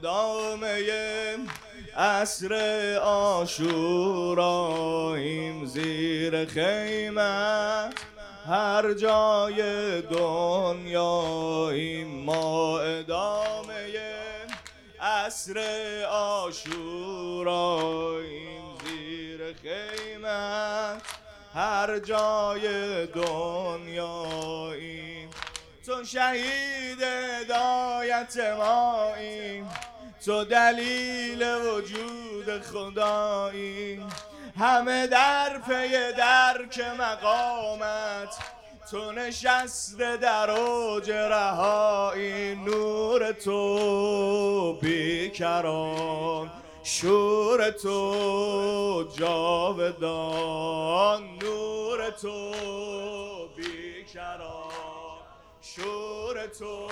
ادامه عصر عاشوراییم زیر خیمت، هر جای دنیاییم ما ادامه عصر عاشوراییم زیر خیمت، هر جای دنیاییم. تو شهید هدایت ماییم، تو دلیل وجود خداییم، همه در پی درک مقامت، تو نشسته در اوج رهایی. نور تو بیکران، شور تو جاودان، نور تو بیکران، شور تو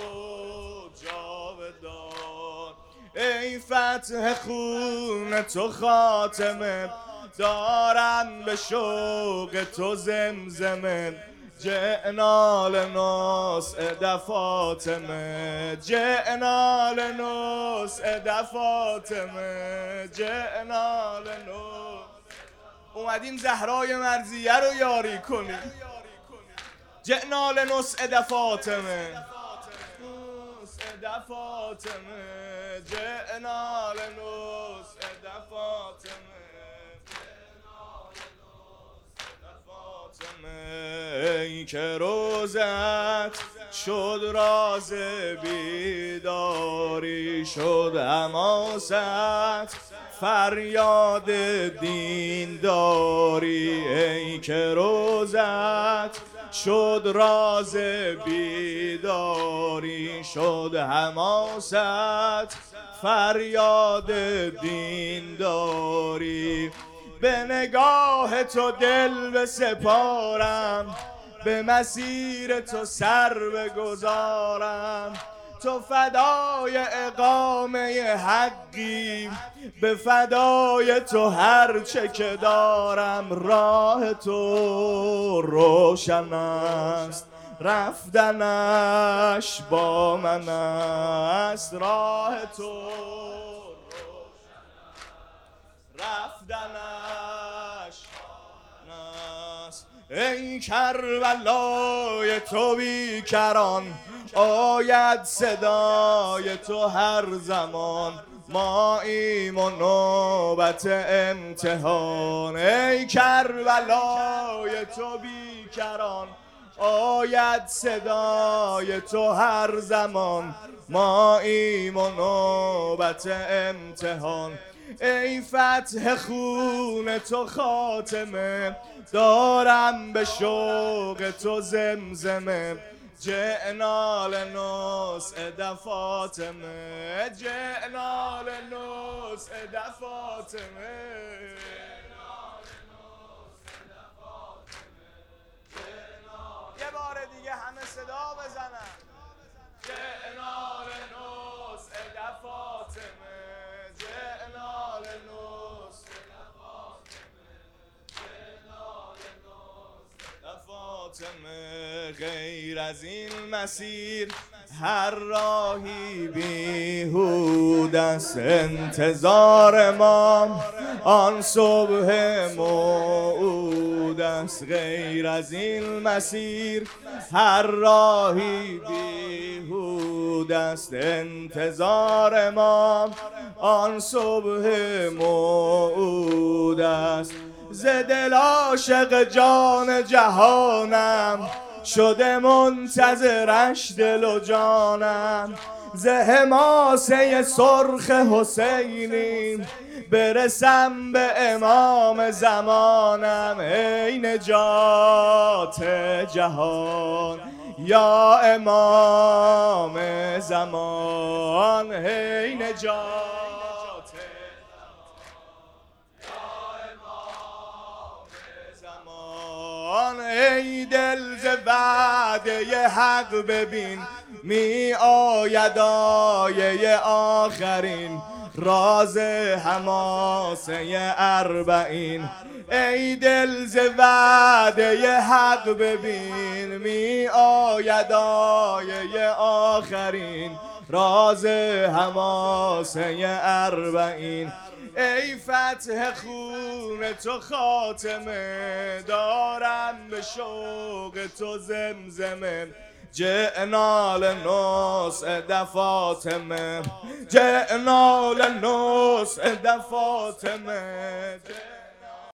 جاودان. ای فتح خون تو خاتمه، دارن به شوق تو زمزمه. جئنا لنسعد فاطمه، جئنا لنسعد فاطمه، جئنا لنسعد. اومدیم زهرای مرضیه رو یاری کنیم. جئنا لنسعد فاطمه، نسعد فاطمه، جئنا لنسعد فاطمه. ای که روزت شد راز بیداری، شد حماست فریاد دینداری. ای که روزت شد راز بیداری، شد حماست فریاد دینداری. به نگاه تو دل بسپارم، به مسیر تو سر بگذارم. تو فدای اقامه حقی، به فدای تو هر چه که دارم. راه تو روشن است، رفتنش با من است. راه تو رفتنش نست. ای کربلای تو بیکران، آید صدای تو هر زمان. ماییم و نوبت امتحان. ای کربلای تو بیکران، آید صدای تو هر زمان. ماییم و نوبت امتحان. ای فتح خون تو خاتمه، دارم به شوق تو زمزمه. جئنا لنسعد فاطمه، جئنا لنسعد فاطمه. یه بار دیگه همه صدا بزنن. جئنا لنسعد فاطمه، جئنا لنسعد فاطمه. غیر از این مسیر هر راهی بیهود است. انتظار ما آن صبح موعود است. غیر از این مسیر هر راهی بیهود است. انتظار ما آن صبح موعود است. ز دل عاشق جان جهانم، شده منتظرش دل و جانم. ز حماسه سرخ حسینی، برسم به امام زمانم. ای نجات جهان یا امام زمان، ای نجات ای دل ز وعده حق ببین، می آید آیه آخرین. راز حماسه اربعین. ای دل ز وعده حق ببین، می آید آیه آخرین. راز حماسه اربعین. ای فتح خون تو خاتمه، دارم به شوق تو زمزمه. جئنا لنسعد فاطمه، جئنا لنسعد فاطمه.